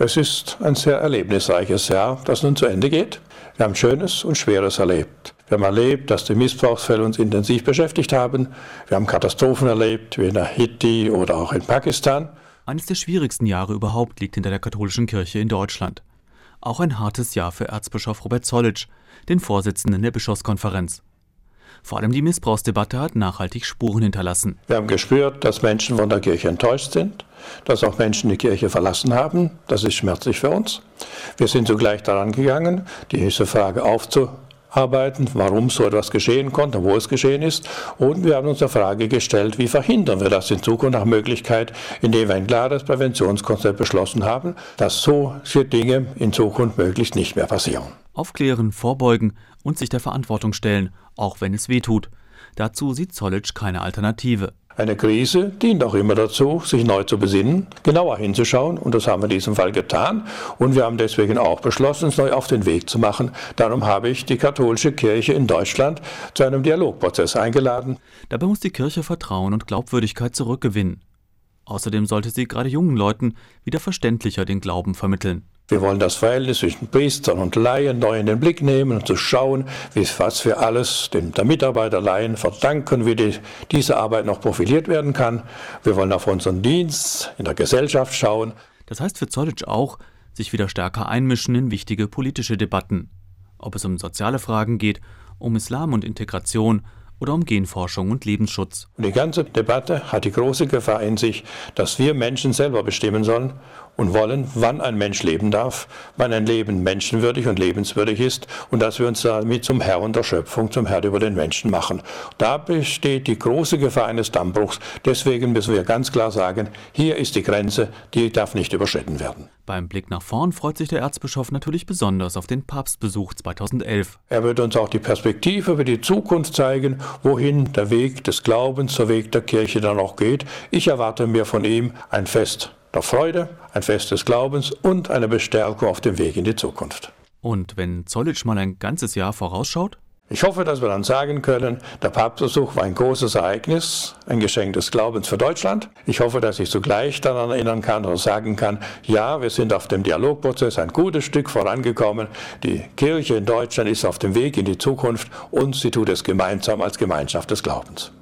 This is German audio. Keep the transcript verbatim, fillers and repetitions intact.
Es ist ein sehr erlebnisreiches Jahr, das nun zu Ende geht. Wir haben Schönes und Schweres erlebt. Wir haben erlebt, dass die Missbrauchsfälle uns intensiv beschäftigt haben. Wir haben Katastrophen erlebt, wie in Haiti oder auch in Pakistan. Eines der schwierigsten Jahre überhaupt liegt hinter der katholischen Kirche in Deutschland. Auch ein hartes Jahr für Erzbischof Robert Zollitsch, den Vorsitzenden der Bischofskonferenz. Vor allem die Missbrauchsdebatte hat nachhaltig Spuren hinterlassen. Wir haben gespürt, dass Menschen von der Kirche enttäuscht sind, dass auch Menschen die Kirche verlassen haben. Das ist schmerzlich für uns. Wir sind zugleich daran gegangen, diese Frage aufzuarbeiten, warum so etwas geschehen konnte, wo es geschehen ist. Und wir haben uns die Frage gestellt, wie verhindern wir das in Zukunft nach Möglichkeit, indem wir ein klares Präventionskonzept beschlossen haben, dass solche Dinge in Zukunft möglichst nicht mehr passieren. Aufklären, vorbeugen und sich der Verantwortung stellen, auch wenn es weh tut. Dazu sieht Zollitsch keine Alternative. Eine Krise dient auch immer dazu, sich neu zu besinnen, genauer hinzuschauen, und das haben wir in diesem Fall getan. Und wir haben deswegen auch beschlossen, uns neu auf den Weg zu machen. Darum habe ich die katholische Kirche in Deutschland zu einem Dialogprozess eingeladen. Dabei muss die Kirche Vertrauen und Glaubwürdigkeit zurückgewinnen. Außerdem sollte sie gerade jungen Leuten wieder verständlicher den Glauben vermitteln. Wir wollen das Verhältnis zwischen Priestern und Laien neu in den Blick nehmen und zu schauen, wie, was wir alles dem, der Mitarbeiter Laien verdanken, wie die, diese Arbeit noch profiliert werden kann. Wir wollen auf unseren Dienst in der Gesellschaft schauen. Das heißt für Zollitsch auch, sich wieder stärker einmischen in wichtige politische Debatten. Ob es um soziale Fragen geht, um Islam und Integration oder um Genforschung und Lebensschutz. Und die ganze Debatte hat die große Gefahr in sich, dass wir Menschen selber bestimmen sollen und wollen, wann ein Mensch leben darf, wann ein Leben menschenwürdig und lebenswürdig ist, und dass wir uns damit zum Herrn der Schöpfung, zum Herrn über den Menschen machen. Da besteht die große Gefahr eines Dammbruchs. Deswegen müssen wir ganz klar sagen, hier ist die Grenze, die darf nicht überschritten werden. Beim Blick nach vorn freut sich der Erzbischof natürlich besonders auf den Papstbesuch zweitausendelf. Er wird uns auch die Perspektive für die Zukunft zeigen, wohin der Weg des Glaubens, der Weg der Kirche dann auch geht. Ich erwarte mir von ihm ein Fest der Freude, ein Fest des Glaubens und eine Bestärkung auf dem Weg in die Zukunft. Und wenn Zollitsch mal ein ganzes Jahr vorausschaut? Ich hoffe, dass wir dann sagen können, der Papstbesuch war ein großes Ereignis, ein Geschenk des Glaubens für Deutschland. Ich hoffe, dass ich zugleich daran erinnern kann oder sagen kann, ja, wir sind auf dem Dialogprozess ein gutes Stück vorangekommen. Die Kirche in Deutschland ist auf dem Weg in die Zukunft und sie tut es gemeinsam als Gemeinschaft des Glaubens.